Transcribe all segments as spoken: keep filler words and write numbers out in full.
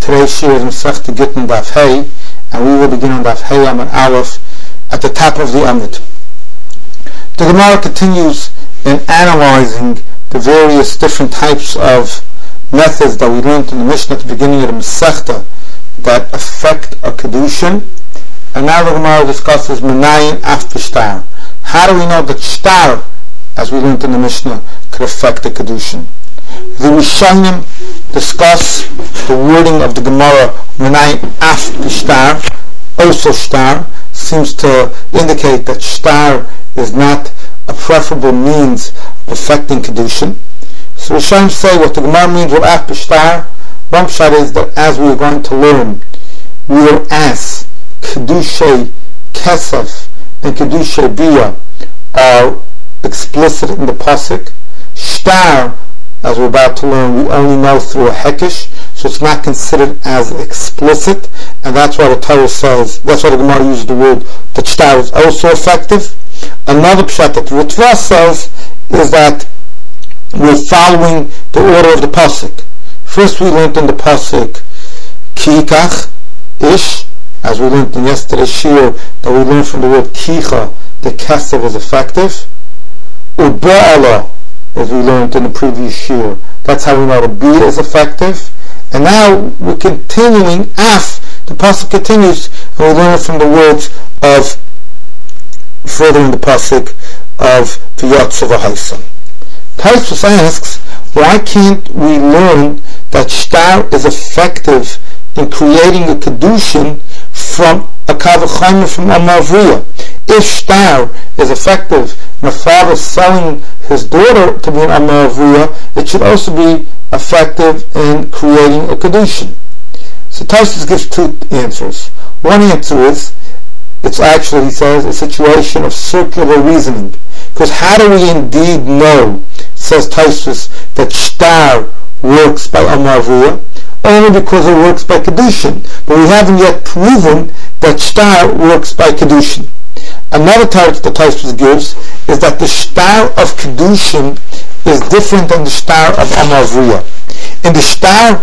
Today's shir is Masechta Gittin Daf Hey, and we will begin on Daf Hey Amud Aleph at the top of the Amud. The Gemara continues in analyzing the various different types of methods that we learned in the Mishnah at the beginning of the Masechta that affect a Kedushin, and now the Gemara discusses Menayin after Shtar. How do we know that Shtar, as we learned in the Mishnah, could affect the Kedushin? The Rishonim discuss the wording of the Gemara Menayin after Shtar. Also Shtar seems to indicate that Shtar is not a preferable means of affecting Kedushin. So Rishonim say what the Gemara means with after Shtar. One pshat is that, as we are going to learn, we will ask Kedushay Kesef and Kedushay Bia are explicit in the pasuk. Shtar, as we're about to learn, we only know through a hekesh, so it's not considered as explicit, and that's why the Torah says, that's why the Gemara uses the word that shtar is also effective. Another pshat that Ritva says is that we're following the order of the pasuk. First we learned in the pasuk Kikach Ish, as we learned in yesterday's shir, that we learned from the word Kicha, the Kesef is effective. Uba'ala, as we learned in the previous shir, that's how we know the B is effective. And now we're continuing af, the pasuk continues, and we learn from the words of, further in the pasuk, of V'yotzav ha'haisam. Tosfos asks, why can't we learn that shtar is effective in creating a kedushin from a kavachayim from a mavriya? If shtar is effective in a father selling his daughter to be an amavriya, it should also be effective in creating a kedushin. So Tosfos gives two answers. One answer is, it's actually, he says, a situation of circular reasoning. Because how do we indeed know, says Tosfos, that shtar works by amavriya? Only because it works by kedushin. But we haven't yet proven that shtar works by kedushin. Another target that Tosfos gives is that the shtar of kedushin is different than the shtar of amavriya. In the shtar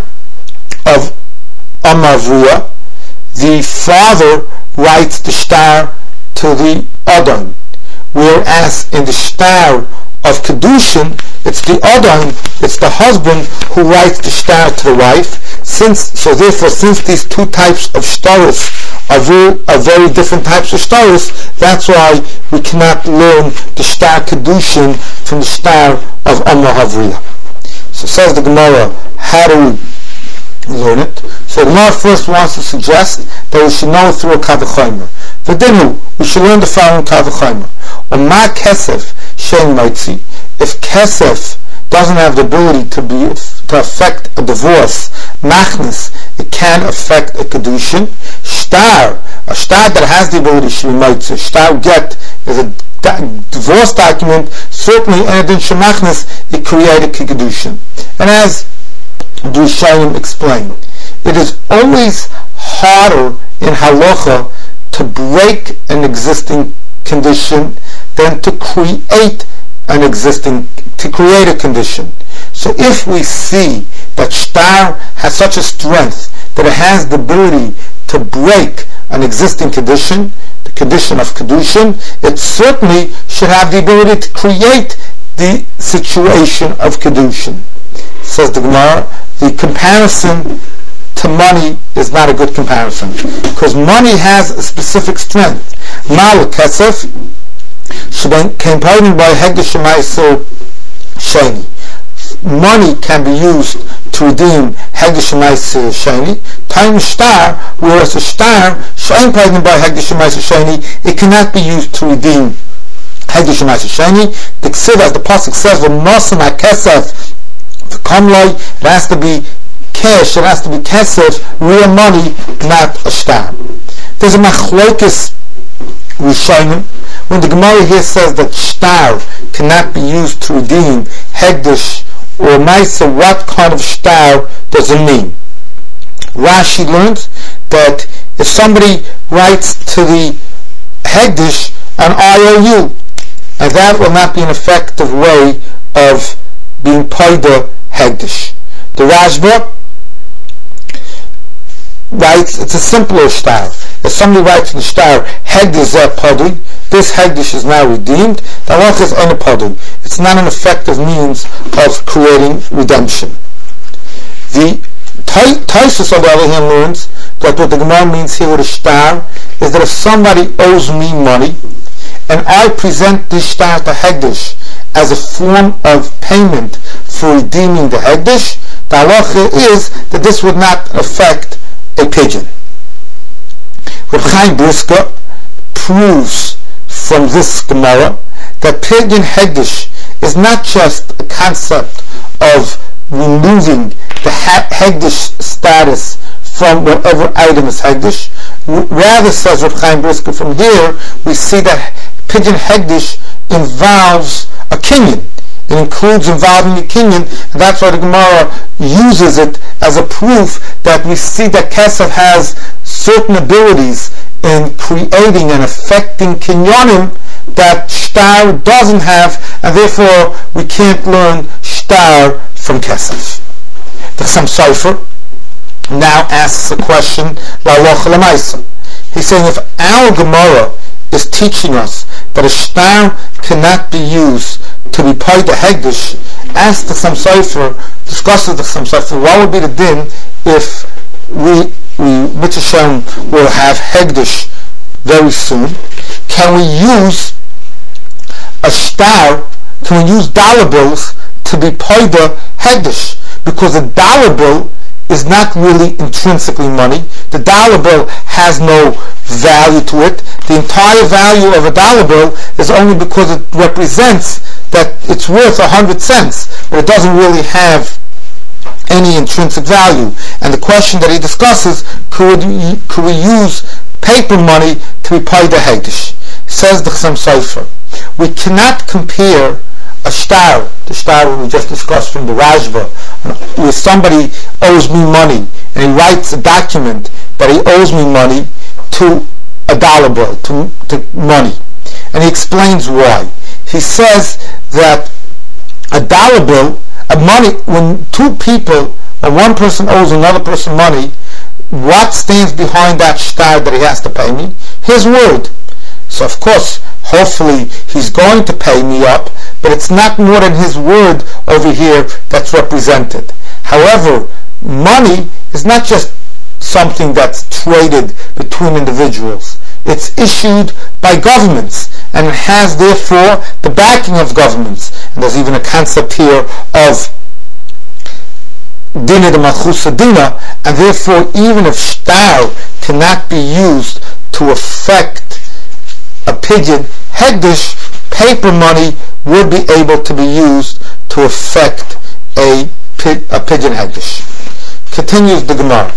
of amavriya, the father writes the shtar to the adon, whereas in the shtar of kedushin, it's the adon, it's the husband who writes the shtar to the wife. Since so, therefore, since these two types of shtaros are very, are very different types of shtaros, that's why we cannot learn the shtar kedushin from the shtar of amavriya. So says the Gemara, how do we learn it? So the Gemara first wants to suggest that we should know it through a kavachaymer. V'dinu, we should learn the following kavachaymer. Uma kesef shein maitzi. If kesef doesn't have the ability to be to affect a divorce, machnis, it can affect a kedushin. Shtar, a shtar that has the ability to be maitzi. Shtar get is a divorce document, certainly, and in shemachnis it created kedushin. And as the Rishonim explain, it is always harder in halacha to break an existing condition than to create an existing, to create a condition. So if we see that shtar has such a strength that it has the ability to break an existing condition, the condition of kedushin, it certainly should have the ability to create the situation of kedushin. Says the Gemara, the comparison to money is not a good comparison, because money has a specific strength. Mal kesef came by hegdish ma'aser sheni. Money can be used to redeem hegdish ma'aser sheni. Time shtar, whereas a shtar shein paid by hegdish ma'aser sheni, it cannot be used to redeem hegdish ma'aser sheni. The ksiv, as the pasuk says, the nosan hakesef v'kamloi, it has to be cash, it has to be kesef, real money, not a shtar. There's a machlokes rishonim when the Gemara here says that shtar cannot be used to redeem hegdish or ma'aser. What kind of shtar does it mean? Rashi learns that if somebody writes to the hegdish an I O U, and that will not be an effective way of being paid the hegdish. The Rashba writes, it's a simpler star. If somebody writes in the star, Hegdish zeh podi, this Hegdish is now redeemed, the halacha is ena podi. It's not an effective means of creating redemption. The Taisus, on the other hand, learns that what the Gemara means here with a star is that if somebody owes me money and I present this star to Hegdish as a form of payment for redeeming the Hegdish, the halacha is that this would not affect a pigeon. Reb Chaim Brisker proves from this Gemara that pigeon Hegdish is not just a concept of removing the Hegdish status from whatever item is Hegdish. Rather, says Reb Chaim Brisker, from here we see that pigeon Hegdish involves a kinyan. It includes involving a kinyan, and that's why the Gemara uses it as a proof that we see that Kesef has certain abilities in creating and affecting kinyanim that Shtar doesn't have, and therefore we can't learn Shtar from Kesef. The Chassam Sofer now asks a question, La'alocha L'maisa. He's saying, if our Gemara is teaching us that a Shtar cannot be used to be paid the Hegdish, ask the Chassam Sofer, discusses the Chassam Sofer, what would be the din if we, we Mitzvah will have Hegdish very soon? Can we use a Shtar, can we use dollar bills to be paid the Hegdish? Because a dollar bill is not really intrinsically money. The dollar bill has no value to it. The entire value of a dollar bill is only because it represents that it's worth a hundred cents, but it doesn't really have any intrinsic value. And the question that he discusses, could we, could we use paper money to be paid the Hegdish? Says the Chassam Sofer, we cannot compare a shtar, the shtar we just discussed from the Rashba, where somebody owes me money and he writes a document that he owes me money, to a dollar bill, to, to money. And he explains why. He says that a dollar bill, a money, when two people, or one person owes another person money, what stands behind that shtar that he has to pay me? His word. So of course, hopefully he's going to pay me up, but it's not more than his word over here that's represented. However, money is not just something that's traded between individuals. It's issued by governments, and it has therefore the backing of governments. And there's even a concept here of Dina de Malchusa Dina, and therefore even if shtar cannot be used to affect a pigeon Hegdish, paper money would be able to be used to affect a, a pigeon Hegdish. Continues the Gemara.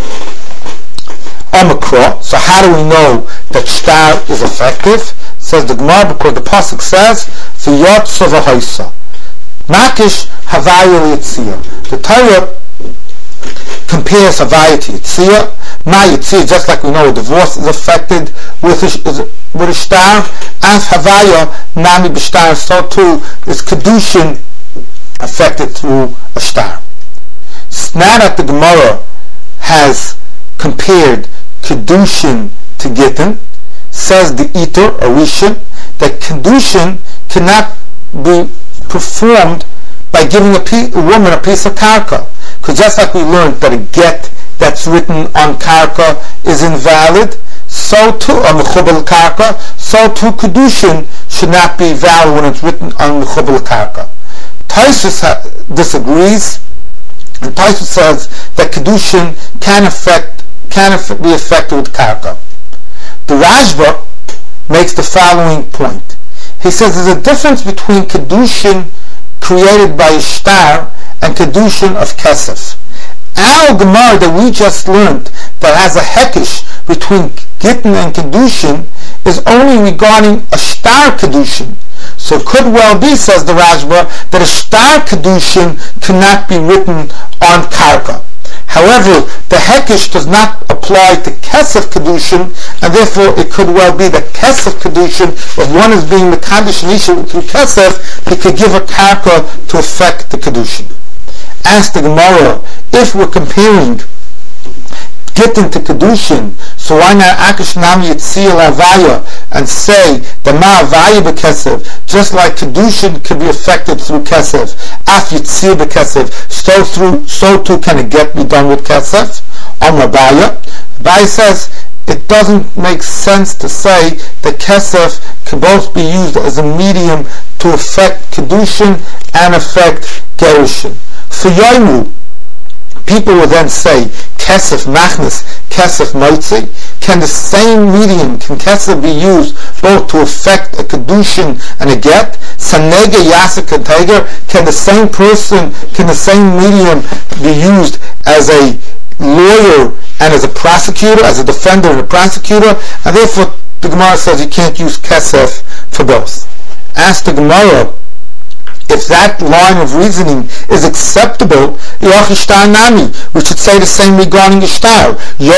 Omikra, so how do we know that shtar is effective? Says the Gemara, because the pasuk says, V'yotza v'hoisa, Makish Havaya Yitzia. The Torah compares Havaya to Yitzia. Ma Yitzia, just like we know a divorce is affected with a, with a shtar, as Havaya Nami B'shtar, so too is Kedushin affected through a shtar. Now that the Gemara has compared Kedushin to Gittin, says the Eater, or Rishon, that Kedushin cannot be performed by giving a, pe- a woman a piece of karka. Because just like we learned that a get that's written on karka is invalid, so too, on mechubal karka, so too Kedushin should not be valid when it's written on mechubal karka. Taisus ha- disagrees, and Taisus says that Kedushin can affect can be affected with karka. The Rashba makes the following point. He says there's a difference between Kedushin created by a shtar and Kedushin of Kesef. Our Gemara that we just learned that has a hekish between Gittin and Kedushin is only regarding a shtar Kedushin. So it could well be, says the Rashba, that a shtar Kedushin cannot be written on karka. However, the hekish does not apply to Kesef Kedushin, and therefore it could well be that Kesef Kedushin, if one is being Mekadosh and Isha through Kesef, he could give a karka to affect the Kedushin. Ask the Gemara, if we're comparing get into Kedushin, so why not Akish Nam Yitzir Lavaya and say the Ma'avaya Bekesef, just like Kedushin can be affected through Kesef, Af Yitzir Bekesef, so through so too can a get be done with Kesef? On Rabaya, Rabaya says it doesn't make sense to say that Kesef can both be used as a medium to affect Kedushin and affect Gerushin. For Yomu, people will then say Kesef Machnas, Kesef Motzi. Can the same medium, can Kesef be used both to affect a Kedushin and a get? Sanega Yasik and Tiger, can the same person, can the same medium be used as a lawyer and as a prosecutor, as a defender and a prosecutor? And therefore the Gemara says you can't use Kesef for both. Ask the Gemara, if that line of reasoning is acceptable, we should say the same regarding the shtar.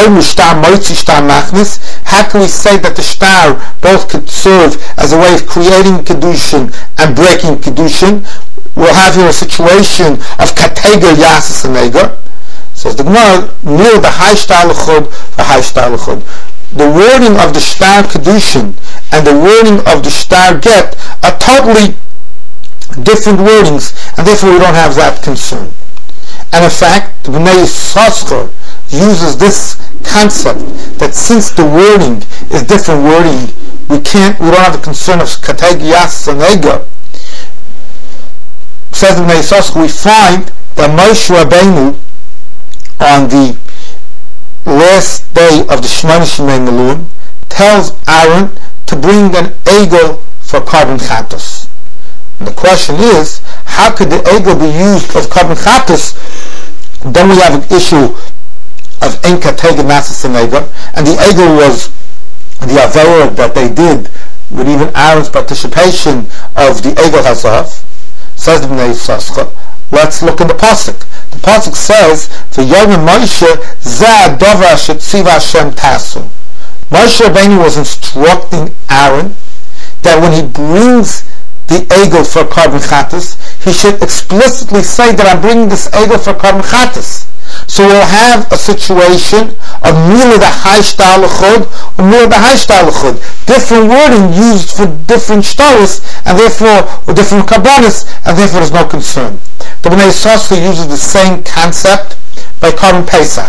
How can we say that the shtar both could serve as a way of creating Kedushin and breaking Kedushin? We'll have here a situation of Kateger Yasas and Eger. Says the Gemara, near the high shtar l'chud, the high shtar l'chud. The wording of the shtar Kedushin and the wording of the shtar get are totally different wordings, and therefore we don't have that concern. And in fact, the Bnei Yissaschar uses this concept that since the wording is different wording, we can't, we don't have the concern of Kateg Yas and Ega. Says the Bnei Yissaschar, we find that Moshe Rabbeinu on the last day of the Shemona Shemei Melun tells Aaron to bring an egel for carbon chatos. And the question is, how could the egel be used of carbon chatos? Then we have an issue of enka teged masas and egel, and the egel was the avera that they did with even Aaron's participation of the egel hazav. Says the Bnei Yissaschar. Let's look in the pasuk. The pasuk says, "V'yom Moshe zeh davar shetziva Hashem tasu." Moshe Rabbeinu was instructing Aaron that when he brings the egel for carbon chatas, he should explicitly say that I'm bringing this egel for carbon chatas. So we'll have a situation of mila the high shtar l'chud or mila the high shtar l'chud. Different wording used for different shtaros, and therefore, or different kabbanis, and therefore there's no concern. The Bnei Yissaschar uses the same concept by carbon Pesach.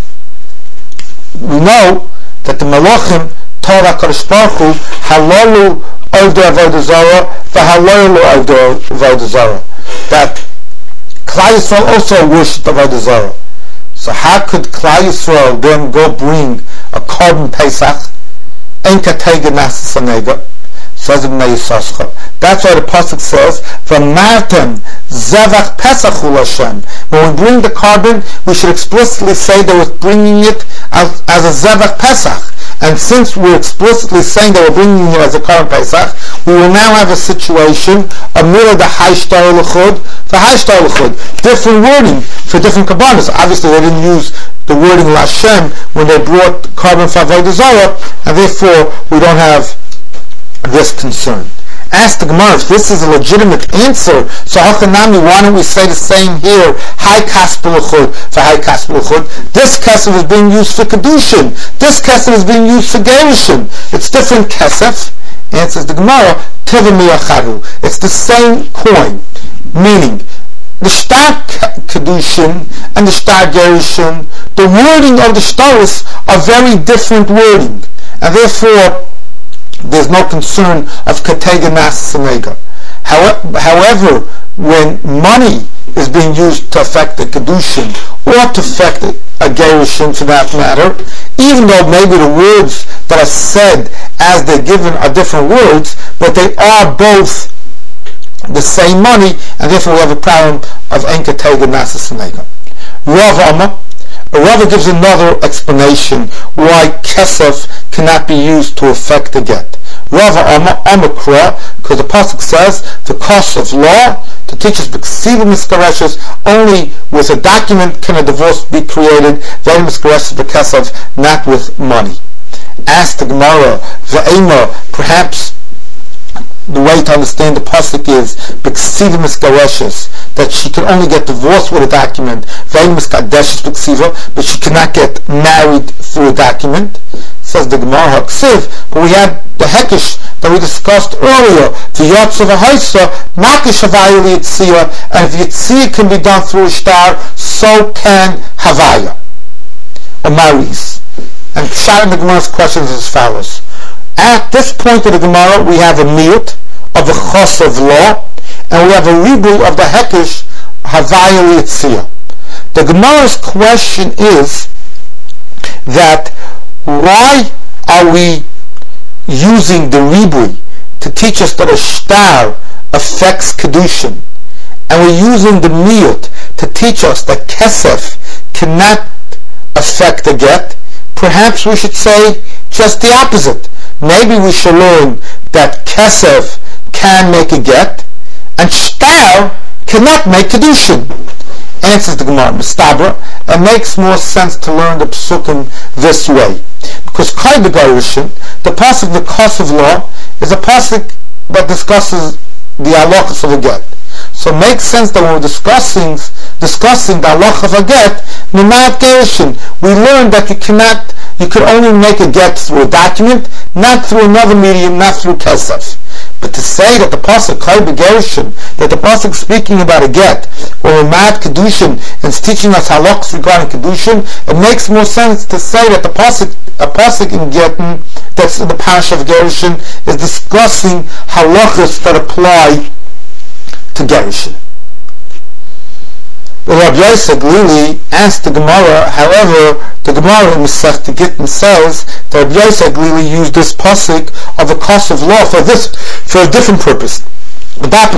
We know that the Malachim told HaKadosh Baruch Hu, halalu Ovdei Avodah Zarah, v'halalu Ovdei Avodah Zarah. That Klal Yisrael also worshipped Avodah Zarah. So how could Klal Yisrael then go bring a carbon Pesach? Ein katega nasas anega. Says the Bnei Yissaschar. That's why the pasuk says, "V'martem zevach pesachul Hashem." When we bring the carbon, we should explicitly say that we're bringing it as, as a zevach pesach. And since we're explicitly saying that we're bringing it as a carbon pesach, we will now have a situation of milah the high shtar l'chud, the high shtar l'chud. Different wording for different kabbalas. Obviously, they didn't use the wording Lashem when they brought carbon for Avodah Zarah, and therefore we don't have this concern. Ask the Gemara if this is a legitimate answer. So Hachanami, why don't we say the same here? High kasper l'chud for high kasper l'chud. This kesef is being used for kedushin. This kesef is being used for gerushin. It's different kesef. Answers the Gemara. Teva mi'achadu. It's the same coin. Meaning, the shtar kedushin and the shtar gerushin, the wording of the shtaros are very different wording, and therefore there's no concern of katega masas and However, when money is being used to affect the kedushin or to affect a gerushin for that matter, even though maybe the words that are said as they're given are different words, but they are both the same money, and therefore we have a problem of en katega masas and Rav Amma, Rava gives another explanation why kesef cannot be used to affect the get. Rava Amakra, because the pasuk says the cost of law to teach us b'ksiva miskareshes, only with a document can a divorce be created. Very miskareshes b'kesef, not with money. Ask the Gemara, V'ema, perhaps the way to understand the pasuk is b'ksiva misgareshes, that she can only get divorced with a document, ve'im miskadeshes b'ksiva, but she cannot get married through a document. Says the Gemara Haksiv, but we had the Hekesh that we discussed earlier, the Yotzav Haisa, Makish Havaya Yitzia, and if Yitzia can be done through a star, so can Havaya, or Maris. And Pshat in the Gemara's questions is as follows. At this point of the Gemara, we have a miyut of the Chos of law, and we have a rebuild of the Hekesh Havaya Yitzia. The Gemara's question is that why are we using the ribui to teach us that a shtar affects kedushin, and we're using the miyut to teach us that kesef cannot affect a get? Perhaps we should say just the opposite. Maybe we should learn that kesef can make a get, and shtar cannot make kedushin. Answers the Gemara, Mistabra, it makes more sense to learn the Psukim this way. Because Kai Begarishin, the pasuk the Kos of law, is a pasuk that discusses the halachas of a get. So it makes sense that when we're discussing discussing the halach of a get, Mimat Gerishin, we learn that you cannot, you can only make a get through a document, not through another medium, not through kesef. But to say that the pasuk Kai Begarishin, that the pasuk speaking about a get, or a mad kedushin, and is teaching us halachas regarding kedushin, it makes more sense to say that the pasuk, a pasuk in Getin, that's in the parasha of Gerushin, is discussing halachas that apply to Gerushin. The Rabbi Yosef Glili asked the Gemara, however, the Gemara in Masechta Gittin says that Rabbi Yosef Glili used this pasuk of the Kos of law for this, for a different purpose. That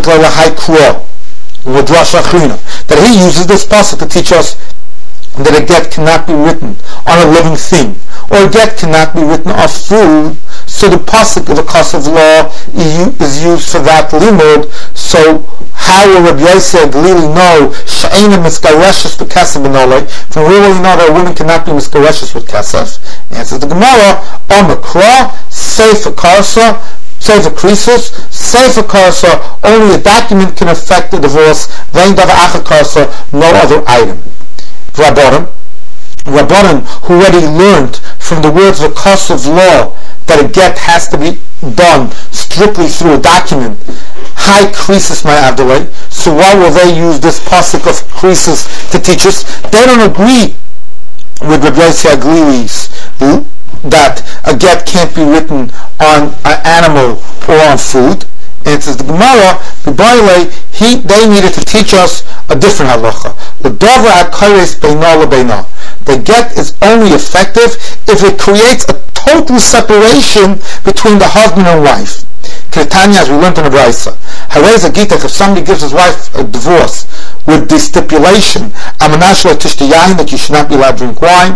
he uses this pasuk to teach us that a get cannot be written on a living thing, or a get cannot be written off food. So the pasuk of the Kos of law is used for that limud. So how will Rabbi Yosef Glili know she'ena miskareshes b'kesef b'nolei? From where will he know that a woman cannot be miskareshes with kesef? Answers the Gemara, Omakra, Sefer Karsa, Sefer Krisus, Sefer Karsa, only a document can affect the divorce, Vein Dava Acha Karsa, no other item. Rabbanan, Rabbanan, who already learned from the words of the Kos of law that a get has to be done strictly through a document, high krisis my avdalei, so why will they use this pasuk of krisis to teach us? They don't agree with Rabbi Yosef Glili's that a get can't be written on an animal or on food. And it says the Gemara, he they needed to teach us a different halacha. The davar hakares beina lebeina. The get is only effective if it creates a total separation between the husband and wife. Ketanya, as we learned in the Brisa. However, if somebody gives his wife a divorce with the stipulation, that you should not be allowed to drink wine,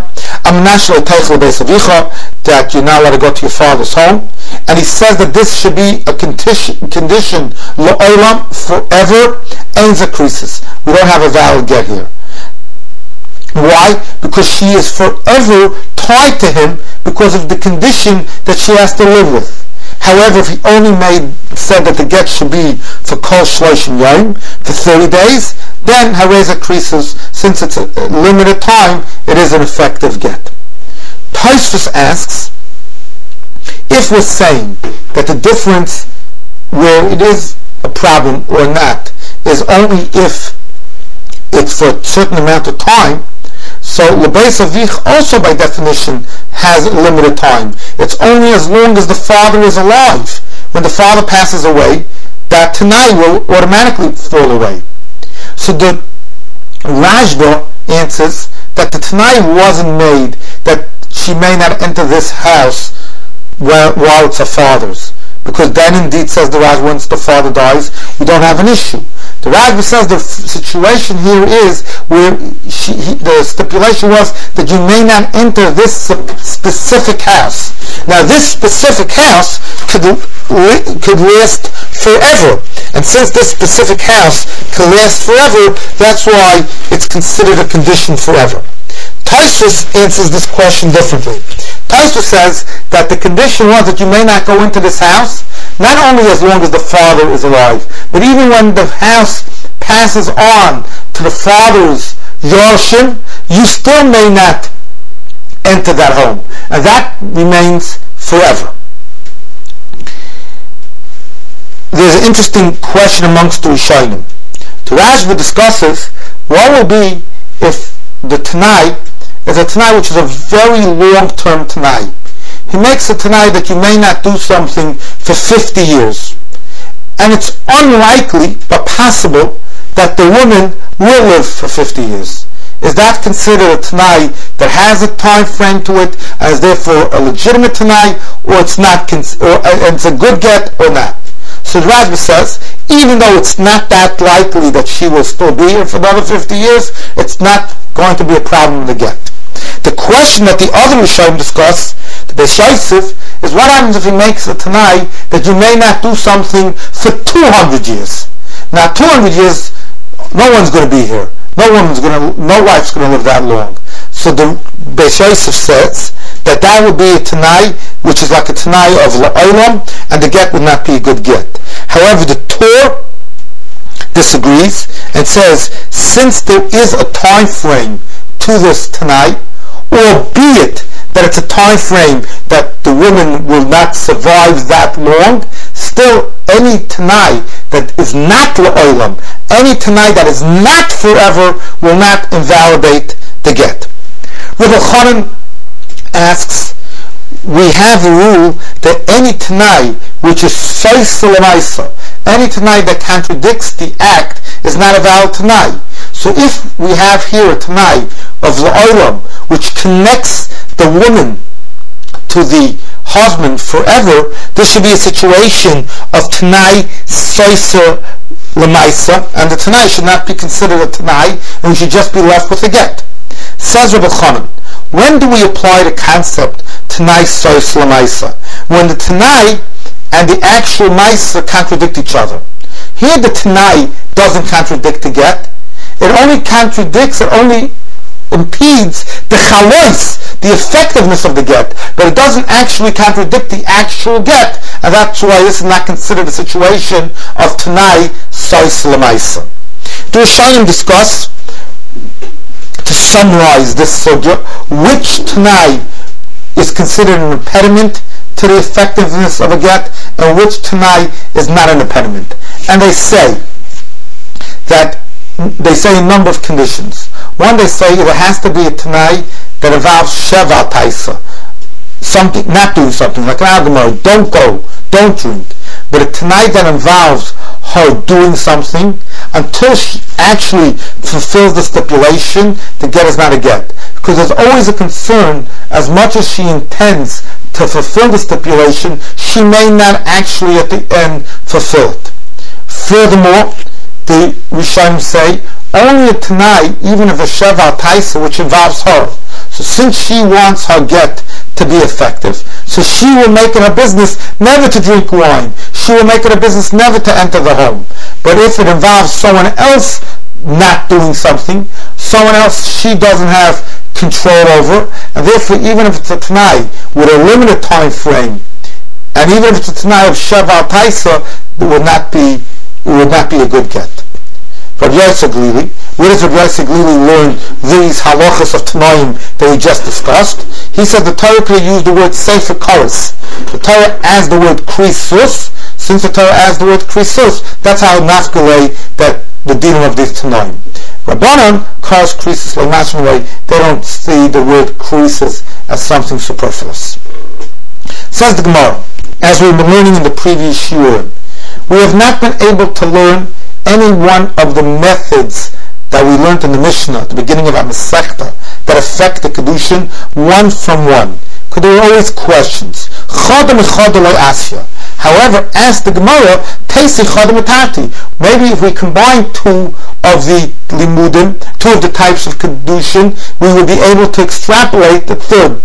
that you're not allowed to go to your father's home, and he says that this should be a condition, condition lo'olam, forever, ends a crisis. We don't have a valid get here. Why? Because she is forever tied to him because of the condition that she has to live with. However, if he only made said that the get should be for kol shloshim yom, for thirty days, then hareza krisus, since it's a limited time, it is an effective get. Tosfos asks, if we're saying that the difference where it is a problem or not is only if it's for a certain amount of time, so Lebeis Avich also by definition has a limited time. It's only as long as the father is alive. When the father passes away, that Tanai will automatically fall away. So the Rashba answers that the Tanai wasn't made that she may not enter this house while, while it's her father's. Because then indeed, says the Rashba, once the father dies, we don't have an issue. The Rashba says the f- situation here is where she, he, the stipulation was that you may not enter this specific house. Now this specific house could could last forever, and since this specific house could last forever, that's why it's considered a condition forever. Tosfos answers this question differently. Tosfos says that the condition was that you may not go into this house not only as long as the father is alive, but even when the house passes on to the father's Yorshim, you still may not enter that home. And that remains forever. There's an interesting question amongst the Rishonim. The Rashba discusses what will be if the Tanai is a Tanai which is a very long-term Tanai. He makes a Tanai that you may not do something for fifty years. And it's unlikely, but possible, that the woman will live for fifty years. Is that considered a Tanai that has a time frame to it, and is therefore a legitimate Tanai, or it's not, or it's a good get, or not? So the Rashba says, even though it's not that likely that she will still be here for another fifty years, it's not going to be a problem in the get. The question that the other Rishonim discuss, the Beis Yosef, is what happens if he makes a Tanai that you may not do something for two hundred years. Now, two hundred years, no one's going to be here. No one's going to, no wife's going to live that long. So the Beis Yosef says that that would be a Tanai, which is like a Tanai of La'olam, and the get would not be a good get. However, the Torah disagrees and says, since there is a time frame to this Tanai, albeit that it's a time frame that the woman will not survive that long, still any Tanai that is not La'olam, any Tanai that is not forever, will not invalidate the get. Rabbi Chanan asks, we have a rule that any Tanai which is Soisa L'maisa, any Tanai that contradicts the act, is not a valid Tanai. So if we have here a Tanai of La'olam which connects the woman to the husband forever, there should be a situation of Tanai Soisa L'maisa, and the Tanai should not be considered a Tanai, and we should just be left with a get. Says Rabbi Chanan, when do we apply the concept Tanai Soisa L'maisa? When the Tanai and the actual Maisa contradict each other. Here the Tanai doesn't contradict the get. It only contradicts, it only impedes the chalois, the effectiveness of the get, but it doesn't actually contradict the actual get, and that's why this is not considered a situation of Tanai Soisa L'maisa. The Rishonim discuss, to summarize this sugya, which Tanai is considered an impediment to the effectiveness of a get, and which Tanai is not an impediment. And they say that they say a number of conditions. One, they say there has to be a Tanai that involves Sheva Taisa, something, not doing something, like an Agamar, don't go, don't drink. But a Tanai that involves her doing something until she actually fulfills the stipulation, the get is not a get. Because there's always a concern, as much as she intends to fulfill the stipulation, she may not actually at the end fulfill it. Furthermore, the Rishonim say, only a Tanai, even if a Sheva Taisa, which involves her. So since she wants her get to be effective, so she will make it a business never to drink wine. She will make it a business never to enter the home. But if it involves someone else not doing something, someone else she doesn't have control over, and therefore even if it's a Tanai with a limited time frame, and even if it's a Tanai of Sheva Taisa, it would not be it would not be a good get. Rabbi Yosef Glili, where does Rabbi Yosef Glili learn these halachas of Tanaim that we just discussed? He said the Torah could use the word sefer kares. The Torah adds the word krisus. Since the Torah adds the word krisus, that's how nafgalei that the dealing of these Tanaim. Rabbanan calls krisus like way. They don't see the word krisus as something superfluous. Says the Gemara, as we've been learning in the previous shiur, we have not been able to learn any one of the methods that we learned in the Mishnah at the beginning of our Masechta that affect the Kedushin one from one. Because there are always questions. Chodam is chodam asya. However, ask the Gemara, Teisi chodam etati. Maybe if we combine two of the limudim, two of the types of Kedushin, we will be able to extrapolate the third.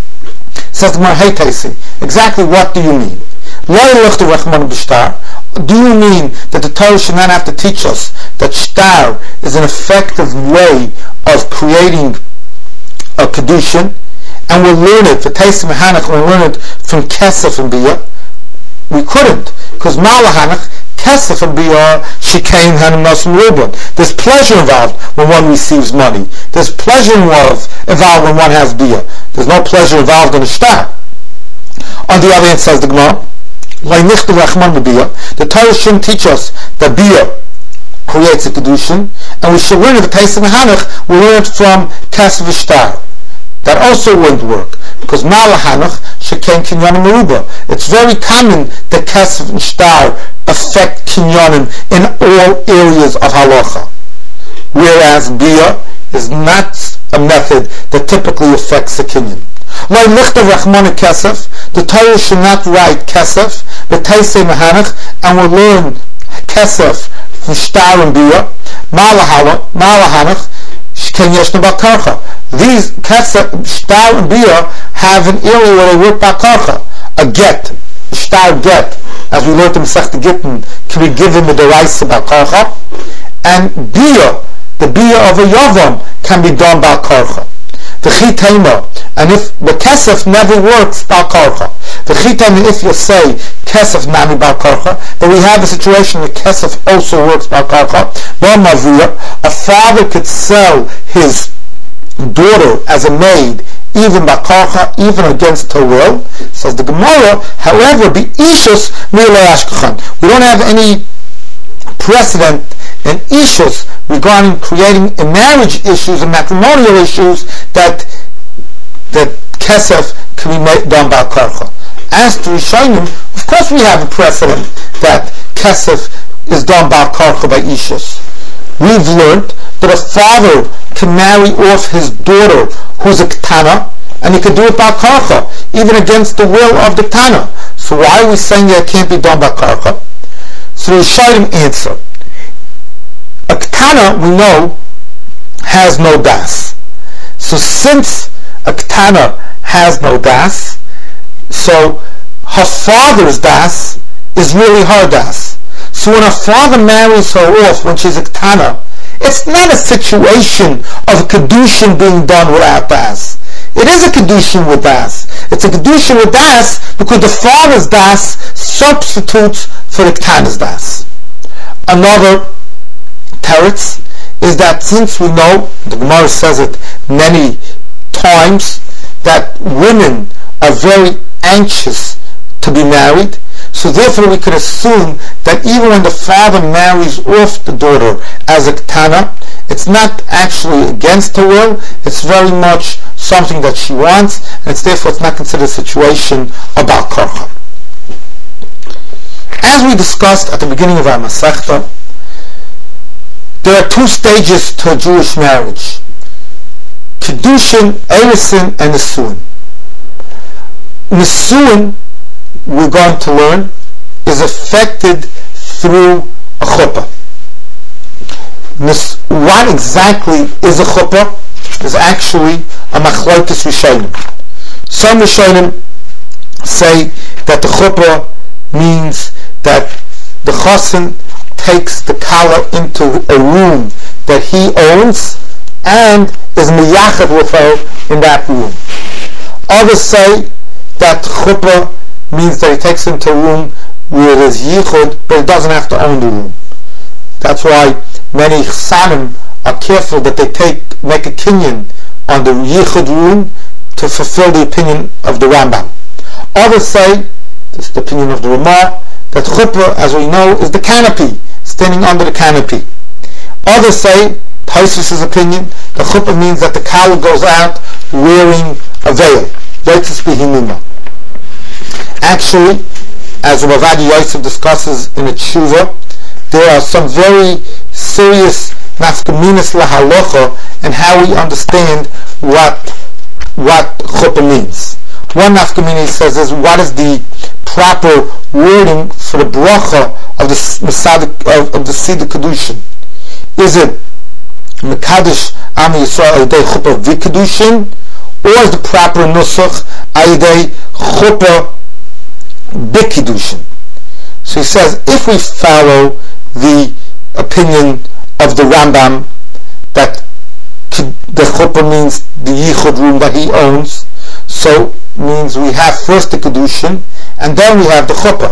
Says the Gemara, hey Teisi, exactly what do you mean? Do you mean that the Torah should not have to teach us that shtar is an effective way of creating a kedushin, and we'll learn it, the taste of mehanach, we'll learn it from kesef and biyah? We couldn't, Because Malahanach, Kesef and Biyah, Shekain Hanim Nasim Rubin. There's pleasure involved when one receives money. There's pleasure involved, involved when one has Biyah. There's no pleasure involved in a shtar. On the other hand, says the Gemara, the Torah shouldn't teach us that Biyah creates a Kedushin, and we should learn it, the Pesach Hanach, we learn it from Kesef Shtar. That also wouldn't work, because Malahanach Shekain Kinyanim Meruba. It's very common that Kesef and Shtar affect Kinyanim in all areas of Halacha, whereas Biyah is not a method that typically affects the Kinyan. Like Lichtav Rachmana Kesef, the Torah should not write Kesef, but Teisei Mehanach, and we'll learn Kesef from Shtar and Biyah. Malahanach Shekain Yeshna Balkarcha. These Kesef, Shtar and Biyah have an area where they work Balkarcha. A get, Shtar get, as we learned in Masechta Gittin, can be given the Deraisa Balkarcha, and Biyah, the Biyah of a Yavam, can be done Balkarcha. The Chitema, and if the Kesef never works Balkarcha, the Chitema, if you say Kesef Nami Balkarcha, but we have a situation where Kesef also works Balkarcha, a father could sell his daughter as a maid, even Balkarcha, even against her will. Says the Gemara, however, be Ishus Milei Ashkechan. We don't have any precedent in Ishus regarding creating in marriage issues and matrimonial issues that that Kesef can be made, done by Karcha. As to Rishonim, of course we have a precedent that Kesef is done by Karcha by Ishus. We've learned that a father can marry off his daughter who's a Ketana, and he can do it by Karcha, even against the will of the Ketana. So why are we saying that it can't be done by Karcha? So the Rishonim answer. A Ketana, we know, has no das. So since a Ketana has no das, so her father's das is really her das. So when her father marries her off when she's a Ketana, it's not a situation of a Kedushin being done without das. It is a Kedushin with das. It's a Kedushin with das because the father's das substitutes for the Ketana's das. Another teretz is that since we know, the Gemara says it many times, that women are very anxious to be married, so therefore we could assume that even when the father marries off the daughter as a Ketana, it's not actually against her will, it's very much something that she wants, and it's therefore it's not considered a situation about Karcha. As we discussed at the beginning of our Masechta, there are two stages to a Jewish marriage: Kedushin, Eresin, and Nisuin. Nisuin, we're going to learn, is affected through a chuppah. What exactly is a chuppah is actually a machlokes Rishonim. Some Rishonim say that the chuppah means that the chassan takes the kala into a room that he owns and is miyached with her in that room. Others say that chuppah means that he takes her into a room where there's yichud, but he doesn't have to own the room. That's why many chsanim are careful that they take make a kinyan on the yichud room to fulfill the opinion of the Rambam. Others say, this is the opinion of the Ramah, that chuppah, as we know, is the canopy, standing under the canopy. Others say, Tosfos' opinion, that chuppah means that the kala goes out wearing a veil. Actually, as Rav Ovadia Yosef discusses in a tshuva, there are some very serious nafkaminas lahalocha and how we understand what what chuppah means. One nafkamina he says is, what is the proper wording for the bracha of the Masad of, of the Siddur Kedushin? Is it Mekadosh Am Yisrael Ayidei Chuppah V'Kedushin, or is the proper nusach Ayidei Chuppah B'Kedushin? So he says, if we follow the opinion of the Rambam that the chuppah means the yichud room that he owns, so means we have first the kedushin and then we have the chuppah.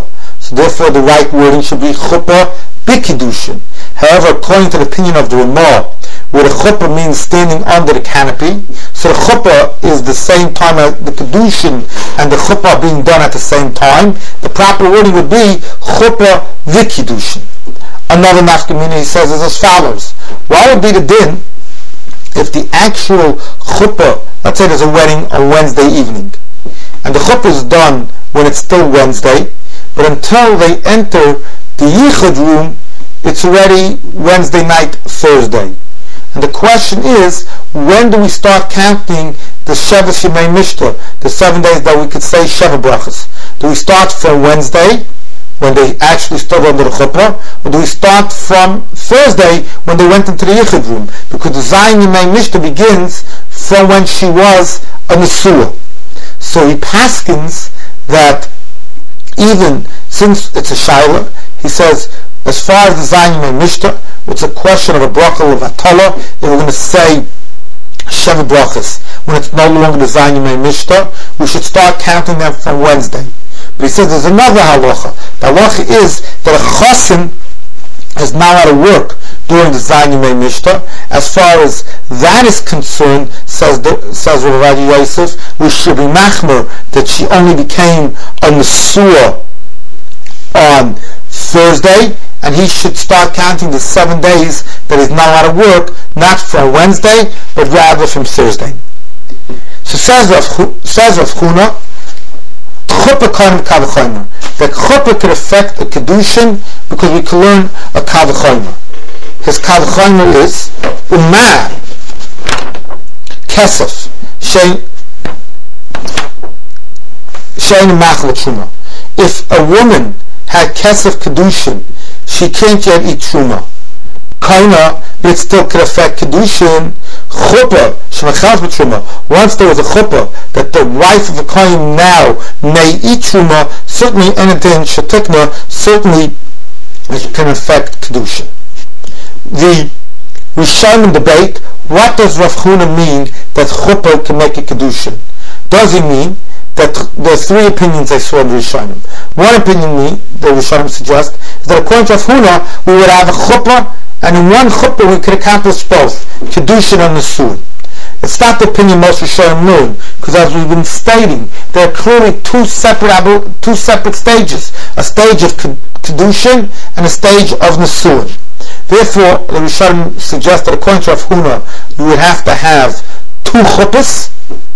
So therefore the right wording should be chuppah b'kiddushin. However, according to the opinion of the Ramah, where the chuppah means standing under the canopy, so the chuppah is the same time as the kiddushin and the chuppah being done at the same time. The proper wording would be chuppah v'kiddushin. Another nafkamina, he says, is as follows. What would be the din if the actual chuppah, let's say there's a wedding on Wednesday evening, and the chuppah is done when it's still Wednesday, but until they enter the yichud room, it's already Wednesday night, Thursday. And the question is, when do we start counting the Shevis Yemei Mishta, the seven days that we could say Sheva Brachas? Do we start from Wednesday, when they actually stood under the chuppah, or do we start from Thursday, when they went into the yichud room? Because the Zayin Yemei Mishta begins from when she was a Nesua. So he paskins that even since it's a Shaila, he says, as far as the Zayin Yemei Mishta, it's a question of a bracha of Atala, if we're going to say Sheva Brachas, when it's no longer the Zayin Yemei Mishta, we should start counting them from Wednesday. But he says there's another halacha. The halacha is that a chosin is not allowed to work during the Zayin Yemei Mishta. As far as that is concerned, says the, says Rav Yosef, we should be machmer that she only became a Nesua on Thursday, and he should start counting the seven days that he's not allowed to work, not from Wednesday, but rather from Thursday. So says Rav Chuna, chuppah kaim kavachomer. That chuppah could affect a kedushin because we can learn a kavachomer. His kavachomer is umah kesef shein shein machal truma. If a woman had kesef kedushin, she can't yet eat truma. Kaina, but it still could affect kedushin. Chuppah shemachal b'truma. Once there was a chuppah that the wife of a kohen now may eat truma, certainly anything shatikna, certainly it can affect kedushin. The Rishonim debate, what does Rav Chuna mean that chuppah can make a kedushin? Does he mean that there are three opinions I saw in the Rishonim? One opinion, me, the Rishonim suggest, is that according to Rav Chuna, we would have a chuppah, and in one chuppah we could accomplish both kedushin and nesuin. It's not the opinion most Rishonim learn, because as we've been stating, there are clearly two separate two separate stages: a stage of kedushin and a stage of nesuin. Therefore, the Rishonim suggest that according to Rav Huna, you would have to have two chuppahs,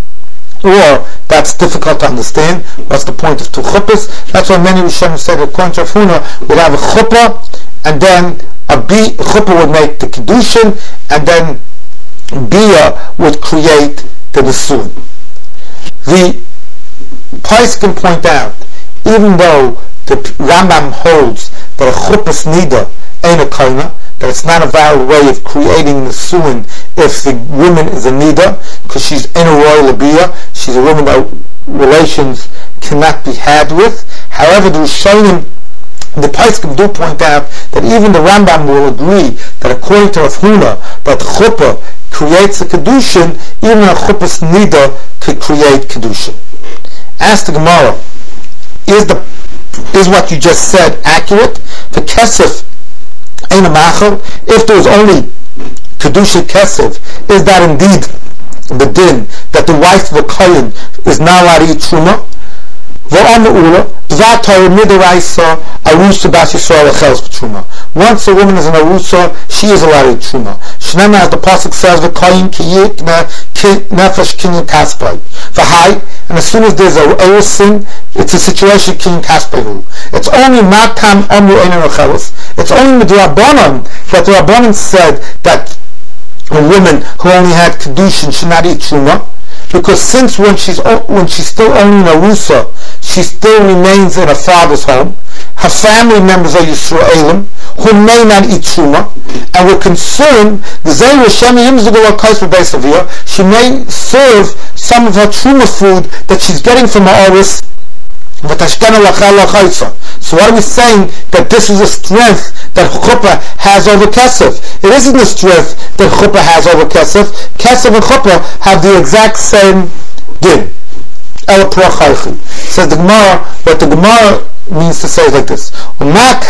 or that's difficult to understand. What's the point of two chuppahs? That's why many Rishonim say that according to Rav Huna, we'd have a chuppah, and then a bi- chuppah would make the kedushin, and then bia would create the nesuin. The Poskim point out, even though the Rambam holds that a chuppah's nida ain't a kaina, that it's not a valid way of creating nesuin if the woman is a nida, because she's in a royal bia, she's a woman that relations cannot be had with. However, the Rishonim, the Poskim do point out that even the Rambam will agree that according to Rav Huna, that chuppah creates a kedushin, even a chuppah's nida could create kedushin. Ask the Gemara, is the is what you just said accurate? The kesef ain't a machal. If there was only kedushin kesef, is that indeed the din that the wife of a kohen is not allowed to eat truma? Once a woman is an arusa, she is allowed to eat truma. Shnema, as the pasuk says, and as soon as there's a sin, it's a situation king kaspehu. It's only matam amru ein rechelos. It's only the Rabbanan that the Rabbanan said that a woman who only had kedushin should not eat truma. Because since when she's when she's still only in Arusa, she still remains in her father's home. Her family members are Yisraelim who may not eat truma, and we're concerned she may serve some of her truma food that she's getting from her oris. So what are we saying? That this is a strength that chuppah has over kesef. It isn't the strength that chuppah has over kesef. Kesef and chuppah have the exact same din. Says the Gemara, what the Gemara means to say it like this. If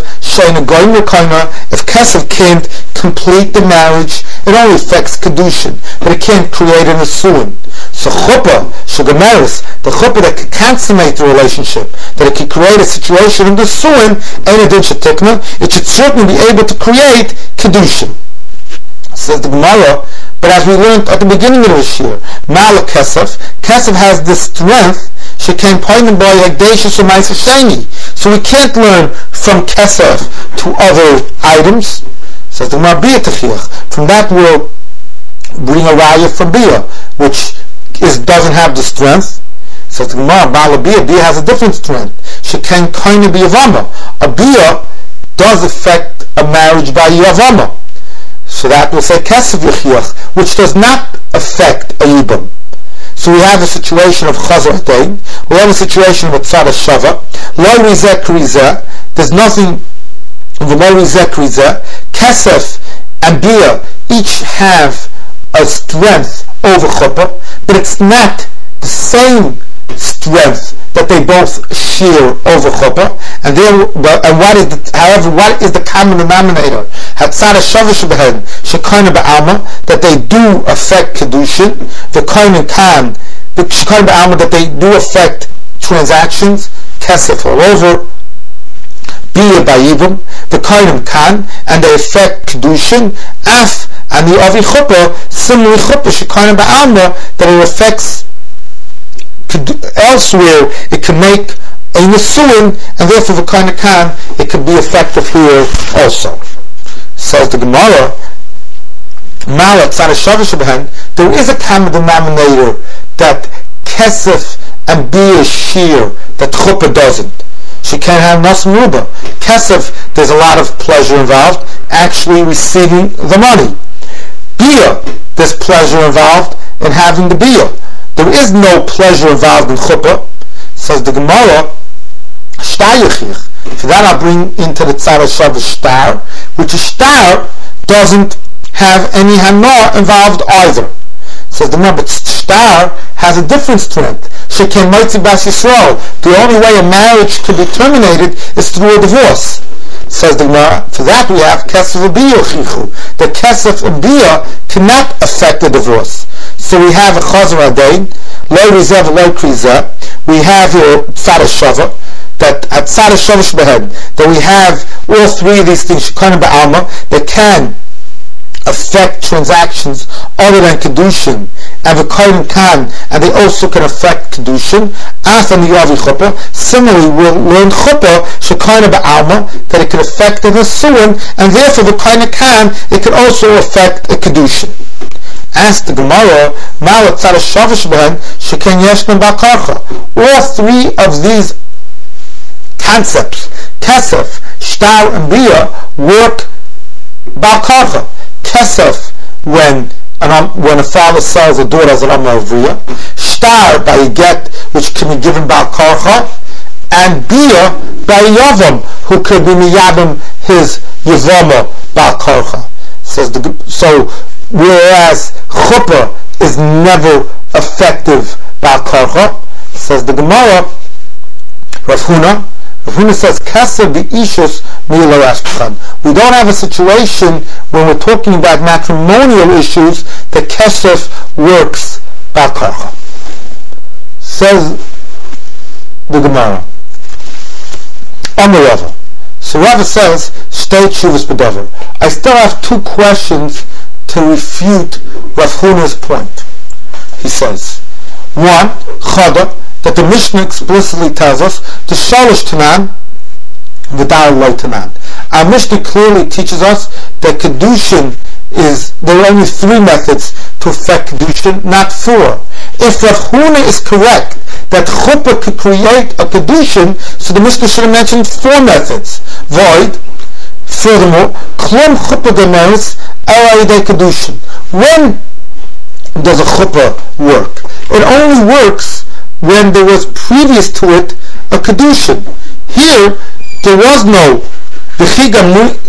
Kesef can't complete the marriage, it only affects Kedushin, but it can't create an Asuin. So Chuppah, Shagameris, the Chuppah that can consummate the relationship, that it can create a situation of the Asuin, it should certainly be able to create Kedushin. Says the Gemara, but as we learned at the beginning of the Shir, Mala Kesef, Kesef has this strength, she came pointing by Hekdeshus or Ma'aser Sheni. So we can't learn from Kesef to other items. Says the Gemara, Bia Techiach. From that we'll bring a raya from Bia, which is doesn't have the strength. Says the Gemara, Bala Bia, Bia has a different strength. She can kind of be Yavama. A Bia does affect a marriage by Yavama. So that will say Kesef Yechiach, which does not affect a Yibam. So we have a situation of Chazar Dain, we have a situation of Tzad Shava, Lo Rizeh Krizeh, there's nothing, Lo Rizeh Krizeh, Kesef and Bia each have a strength over Chuppah, but it's not the same strength that they both share over Chuppah, and then, and what is the, however, what is the common denominator? Hatzad Shavish Behen, Shekana Ba'alma, that they do affect Kedushin, the Koinen Kan, the Shekana Ba'alma, that they do affect transactions, Kesef all over, Bia Ba'ibim, the Koinen Kan, and they affect Kedushin, Af, and the Avi Chuppah, similarly Chuppah, Shekana Ba'alma, that it affects elsewhere, it can make a Nisuin, and therefore the kind of Kan, it can be effective here also. Says the Gemara, there is a common denominator that Kesef and Bia share that Chuppah doesn't. She can't have Nas Meruba. Kesef, there's a lot of pleasure involved, actually receiving the money. Bia, there's pleasure involved in having the Bia. There is no pleasure involved in Chuppah. Says the Gemara, Shtayachich. For that I'll bring into the Tzad HaShav Shtar, which a Shtar doesn't have any Hana involved either. Says the Gemara, but Shtar has a different strength. Shekem Moitzi Bas Yisrael. The only way a marriage could be terminated is through a divorce. Says the Gemara, for that we have Kesef Bia Chichu. The Kesef Bia cannot affect the divorce. So we have a Chazar Adain, Lo Rizeh Lo Krizeh. We have here Tzad Shava, that at Tzad Shava Shbehed, that we have all three of these things, Shekana Ba'alma, that can affect transactions other than Kedushin, and the Kohen Kan, and they also can affect Kedushin, Af and the Yavi Chuppah. Similarly, we'll learn Chuppah, Shekana Ba'alma, that it can affect the Nisuin, and therefore the Kohen Kan, it can also affect a Kedushin. Ask the Gemara, Ma'alat Tzad Shavish Behen, Sheken Yeshnem Ba'karcha. All three of these concepts, Kesef, Shtar, and Bia, work Ba'karcha. Kesef, when an, um, when a father sells a daughter as an Amar Avriya. Shtar, by a get, which can be given Ba'karcha. And Bia, by a Yavam, who could be Miyabim his Yavama Ba'karcha. Says the, so, whereas Chuppah is never effective Ba'al Karcha, says the Gemara, Rav Huna, Rav Huna says, Kesef B'ishus Mi'lo Ashkechan. We don't have a situation when we're talking about matrimonial issues that Kesef works Ba'al Karcha. Says the Gemara, Amar Rava. So Rava says, Shtei Tshuvas B'Davar. I still have two questions to refute Rav Huna's point. He says, one, Chada, that the Mishnah explicitly tells us, the Shalosh Tanan, the Dar Lo Tanan. Our Mishnah clearly teaches us that Kedushin is, there are only three methods to affect Kedushin, not four. If Rav Huna is correct that Chuppah could create a Kedushin, so the Mishnah should have mentioned four methods. Void. Furthermore, Klum Chuppah Gemeris Elayidei Kedushin. When does a Chuppah work? It only works when there was previous to it a Kedushin. Here, there was no Here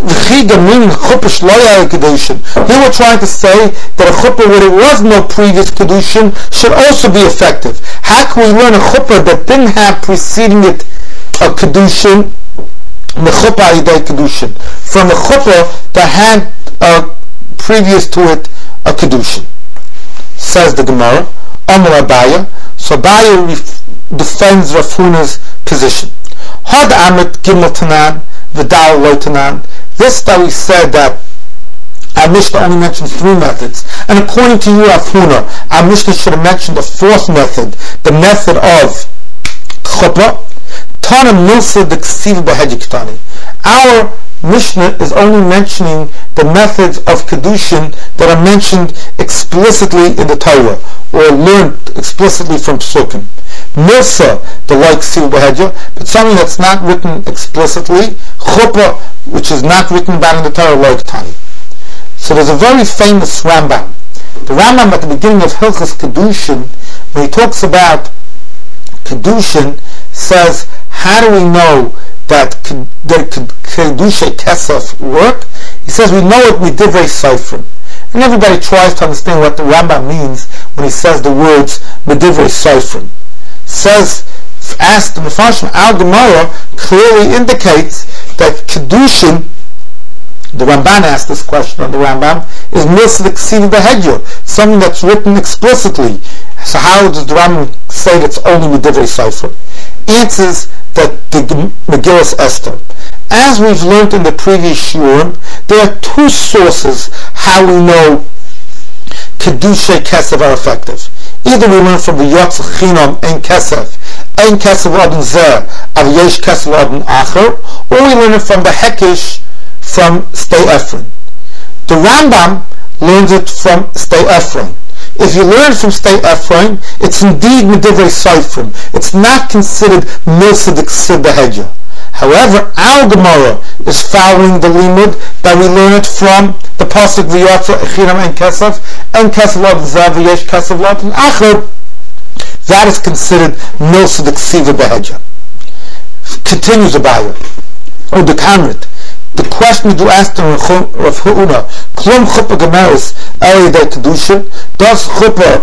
we're trying to say that a chuppah where there was no previous kedushin should also be effective. How can we learn a chuppah that didn't have preceding it a kedushin mechuppah yidei kedushin, from a chuppah that had uh, previous to it a kedushin. Says the Gemara, Amar Abaya. So Abaya ref- defends Rav Huna's position. Had Amit Gimel Tanan, V'dal Lo Tanan. This that we said that our Mishnah only mentions three methods, and according to you, Rav Huna, our Mishnah should have mentioned the fourth method, the method of chuppah. Tana Milsa the Ksiv Behedjiktani. Our Mishnah is only mentioning the methods of kedushin that are mentioned explicitly in the Torah or learned explicitly from Psukim. Milsa, the like Ksiv Behedja, but something that's not written explicitly. Chuppah, which is not written about in the Torah, like Tani. So there's a very famous Rambam. The Rambam at the beginning of Hilchos Kedushin, when he talks about Kedushin, says, how do we know that Kedusha Kesef work? He says, we know it with Divrei Seifrim. And everybody tries to understand what the Rambam means when he says the words Divrei Seifrim. Says, asked the Mefarshim, Al Gemara clearly indicates that Kedushin, the Ramban asked this question on the Rambam, is Milsa Ksiv Behedya, something that's written explicitly. So how does the Rambam say that's only Divrei Seifrim? Answers that the Megillas Esther. As we've learned in the previous shiurim, there are two sources how we know Kedusha Kesef are effective. Either we learn from the Yotz Chinam Ein Kesef, Ein Kesef Adon Zer, Av Yesh Kesef Adon Acher, or we learn it from the Hekesh from Stei Ephraim. The Rambam learns it from Stei Ephraim. If you learn from Stei Ephraim, it's indeed Medivrei Seifrim. It's not considered Milsa Ksiv Behedya. However, our Gemara is following the limud that we learn it from the pasuk V'yotza Echinam En Kesef, En Kesef Lo Zav V'yesh Kesef Lo Acher. That is considered Milsa Ksiv Behedya. Continues about it. Or the Kamrit. The question you asked in Rav Huna, Klum Chuppah Gemeris Eli De Kedusha, does Chuppah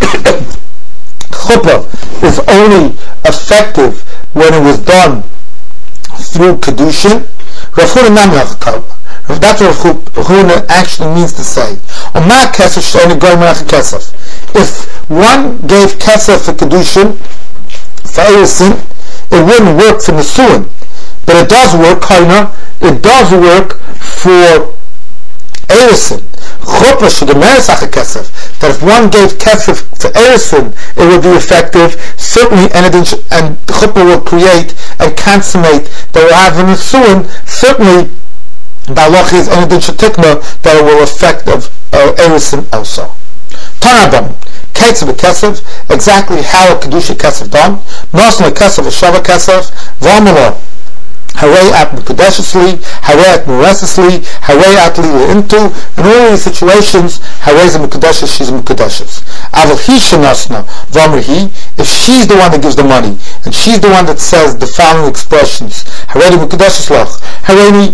Chuppah is only effective when it was done through Kedushin? Rav Huna Namach Kalma. That's what Rav Huna actually means to say. Oma Kesef She'eni Goy Melech Kesef. If one gave Kesef for Kedushin, for Eresin, it wouldn't work for Nesuin. But it does work, Kaina, it does work for Eresin. Chuppah Shegemeres Acha Kesef. That if one gave Kesef for Eresin, it would be effective, certainly, and, it, and Chuppah will create and consummate that will have an Nesuin, certainly, Ba'aloch is Enedin Shetikna, that it will affect of uh, Eresin also. Tanabam. Ketzer Kesef, exactly how a Kedusha Kesef done. Nosna Kesef, a Shava Kesef, Vamala. Harei at Mekudeshesli, Harei at Meresesli, Harei at Lila Intu, in all these situations, Harei is a Mekudeshes, she's a Mekudeshes. Aval Hi Shenasna, Vamr Hi, if she's the one that gives the money, and she's the one that says the following expressions, Harei ni Mekudeshes Lach, Harei ni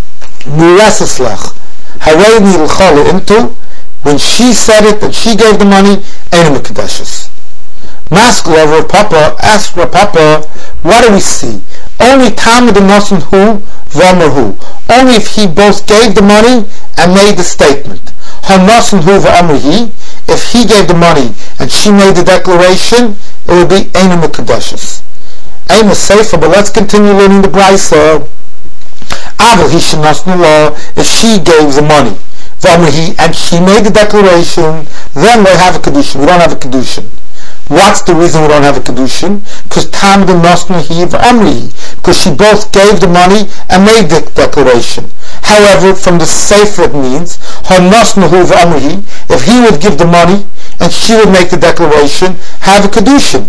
Mereses Lach, Harei ni L'chale Intu, when she said it, and she gave the money, ain't a Mekudeshes. Maskler, Rav Papa, asked Rav Papa, what do we see? Only Talmud and Nosen Hu, Vomer Hu. Only if he both gave the money and made the statement. Ha-Nosen Hu V'Amr Hi. If he gave the money and she made the declaration, it would be Eina Mekudeshes. Eina Sefer, but let's continue learning the Brisa. Aval Hi Shenosen Law, if she gave the money, V'Amr Hi, and she made the declaration, then we have a Kedushin. We don't have a Kedushin. What's the reason we don't have a Kedushin? Because Tam the Nosna Hiv Amri, because she both gave the money and made the declaration. However, from the Sefer it means Her Nosna Hiv Amri, if he would give the money and she would make the declaration, have a Kedushin.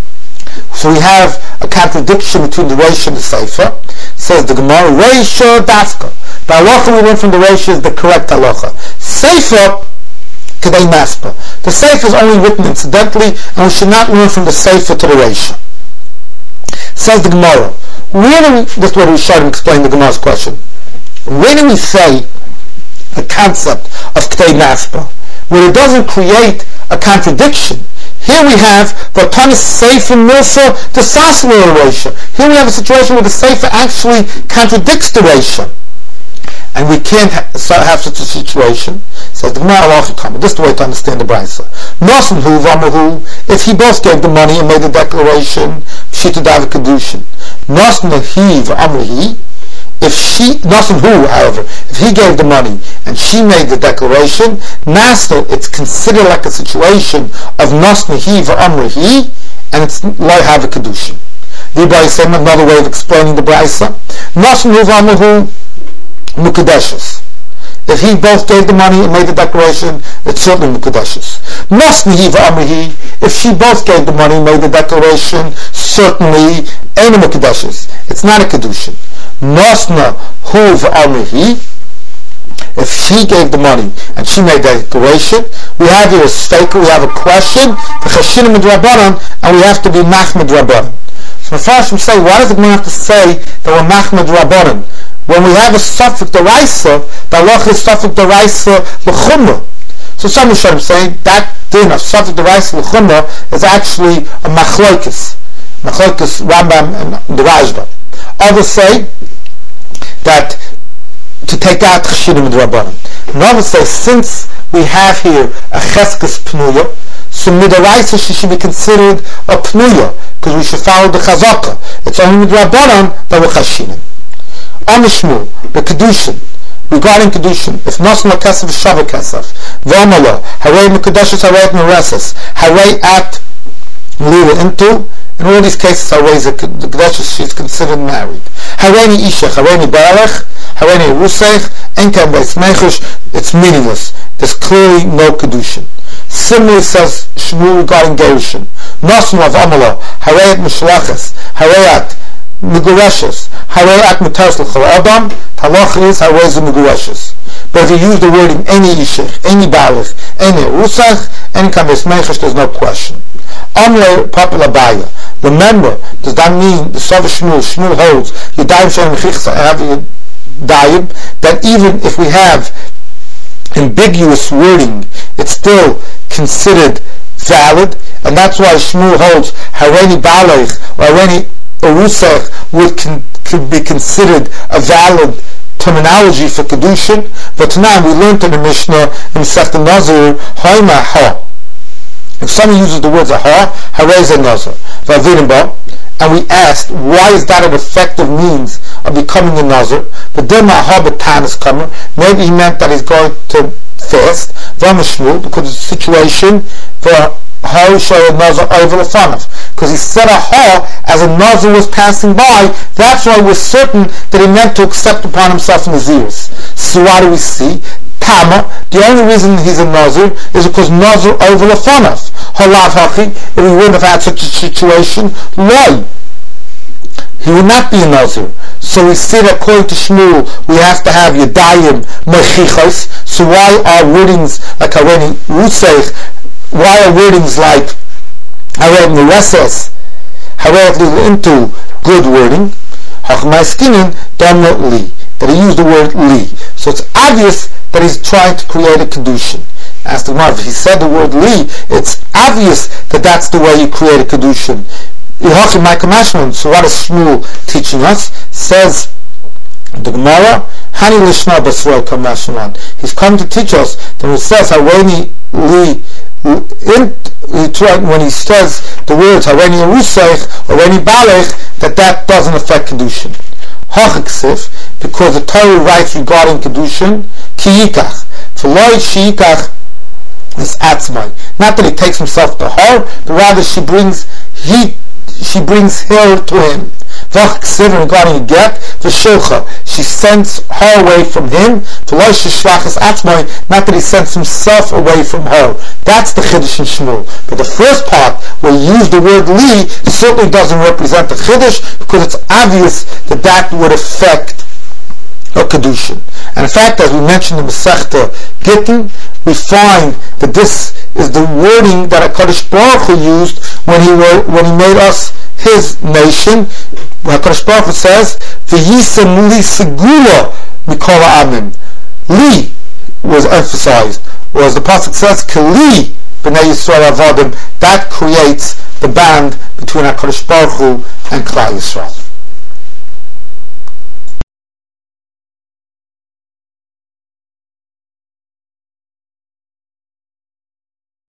So we have a contradiction between the Reish and the Sefer. Says the Gemara, Reisha Dafka. The halacha we learn from the Reish is the correct halacha. Sefer The Sefer is only written incidentally, and we should not learn from the Sefer to the Reish. Says the Gemara, where do we, this is what we should explain the Gemara's question. Where do we say the concept of K'tei Naspa, where it doesn't create a contradiction? Here we have the Tanis Sefer Milsa, the Sasla Reisha. Here we have a situation where the Sefer actually contradicts the Reisha. And we can't ha- have such a situation. Says the Gemara Halacha Kama. This is the way to understand the Brisa. Nosan hu v'amahu. If he both gave the money and made the declaration, Shita David Kedushin. Nosan he v'amrihi. If she, Nosan hu, however, if he gave the money and she made the declaration, Nasal, it's considered like a situation of Nosan he v'amrihi, and it's like have a Kedushin. The Ibrahim saying another way of explaining the Brisa. Nosan hu v'amahu. Mukadeshus. If he both gave the money and made the declaration, it's certainly Mukadeshus. Nosnihi v'amrihi. If she both gave the money and made the declaration, certainly ain't a Mukadeshus. It's not a Kedushin. Nosna hu v'amrihi. If she gave the money and she made the declaration, we have here a stake, we have a question, the Chashinim Midrabanan, and we have to be Machmad Rabbanan. So the Mepharshim say, why does the Gemara have to say that we're Machmad Rabbanan? When we have a suffix deraisa, the halacha is suffix deraisa l'chumra. So some Rishonim say that din of suffix deraisa l'chumra is actually a machlokes, machlokes Rambam and the Rajba. Others say that to take out Chashinim D'Rabbanan. And others say since we have here a cheskes pnuya, so midaraisa she should be considered a pnuya because we should follow the chazaka. It's only midrabanan that we're Chashinim. Amishmu, the Kedushin, regarding Kedushin, if Nosan Kesef Shavah Kesef, V'amala, Harei Mekudeshes Harei Mereses, Harei at Lila into, in all these cases Harei the Kedushes, she's considered married. Harei Ishech, Harei Barech, Harei Rusech, Enkem Beis Mechush, it's meaningless. There's clearly no Kedushin. Similarly says Shmuel regarding Gerushin, Nosan of Amala, Harei at Mishlaches, Harei at Megureshes, Harei at Mutaris l'chol Adam, Halacha is Harei zu Megureshes. But if you use the word in any Ishech, any Balech, any Rusach, any Kames Mechesh, there's no question. Amle Papila Baya. Remember, does that mean the Sava Shmuel, Shmuel holds Yadayim Shem Mechichsa have Yadayim, that even if we have ambiguous wording, it's still considered valid, and that's why Shmuel holds Harei Balech or Harei a Rusach would con- could be considered a valid terminology for Kedushin, but tonight we learned in the Mishnah in Masechta Nazir, Haima Ha. If someone uses the words ha, Harei ze Nazir, Vavinimba, and we asked, why is that an effective means of becoming a Nazir? But then ha b'tanis kamer, maybe he meant that he's going to fast, Vamashmul, because it's a situation for because he said a ha as a nazir was passing by. That's why we're certain that he meant to accept upon himself naziris. So what do we see? Tama, the only reason he's a nazir is because nazir over lefanav. Halav hachi, if we wouldn't have had such a situation, why? He would not be a nazir. So we see that according to Shmuel, we have to have yadayim mechichos. So why are wordings like Harei Rusech? Why are wordings like Harei Mereses, Harei into good wording? Hachmaiskinin damno li, that he used the word li. So it's obvious that he's trying to create a kedushin. As the Gemara, if he said the word li, it's obvious that that's the way you create a kedushin. So what is Shmuel teaching us? Says the Gemara, Hani lishna basroi kamashman. He's come to teach us that he says Harei li. In, when he says the words Harei Rusech or Harei Balech, that that doesn't affect Kedushin. Hachiksif, because the Torah writes regarding Kedushin, Ki Yikach. For Loi Shi Yikach is Atzmai. Not that he takes himself to her, but rather she brings he she brings her to him. Vachiksif, regarding a get, V'shilcha, she sends her away from him. For Loi Shi Shlach is Atzmai, not that he sends himself away from her. That's the Chiddush in Shmuel. But the first part, where you use the word li, certainly doesn't represent the Chiddush, because it's obvious that that would affect a Kedushin. And in fact, as we mentioned in Masechta Gittin, we find that this is the wording that HaKadosh Baruch Hu used when he were, when he made us his nation. HaKadosh Baruch Hu says, V'yisem li segula mikol ha'amim. Li was emphasized, whereas the pasuk says, Keli B'nai Yisrael Avodim. That creates the band between HaKadosh Baruch Hu and Klal Yisrael.